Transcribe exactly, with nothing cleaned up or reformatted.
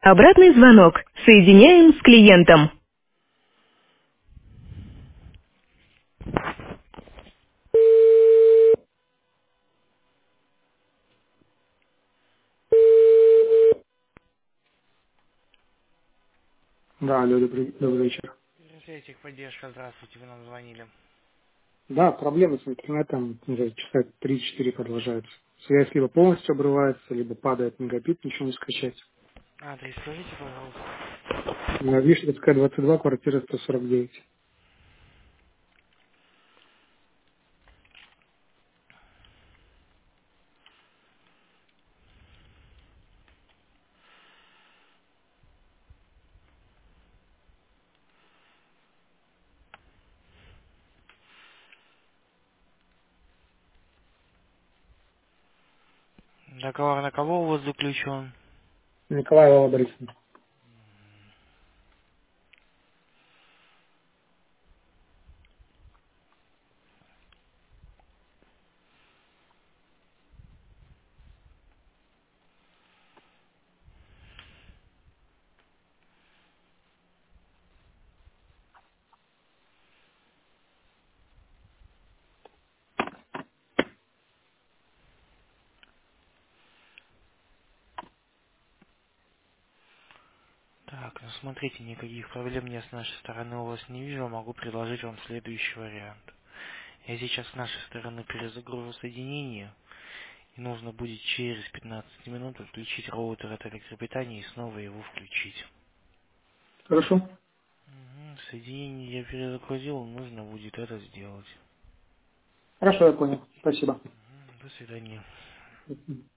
Обратный звонок. Соединяем с клиентом. Да, алло, добрый, добрый вечер. Техподдержка, поддержка, здравствуйте, вы нам звонили. Да, проблемы с интернетом уже часа три-четыре продолжаются. Связь либо полностью обрывается, либо падает мегабит, ничего не скачать. Адрес скажите, пожалуйста. На Вишневская, двадцать два, квартира сто сорок девять. Договор на кого у вас заключен? Николай Вова Борисовна. Так, ну смотрите, никаких проблем я с нашей стороны у вас не вижу, могу предложить вам следующий вариант. Я сейчас с нашей стороны перезагружу соединение, и нужно будет через пятнадцать минут отключить роутер от электропитания и снова его включить. Хорошо? Мгм, соединение я перезагрузил, нужно будет это сделать. Хорошо, я понял. Спасибо. Мгм, до свидания.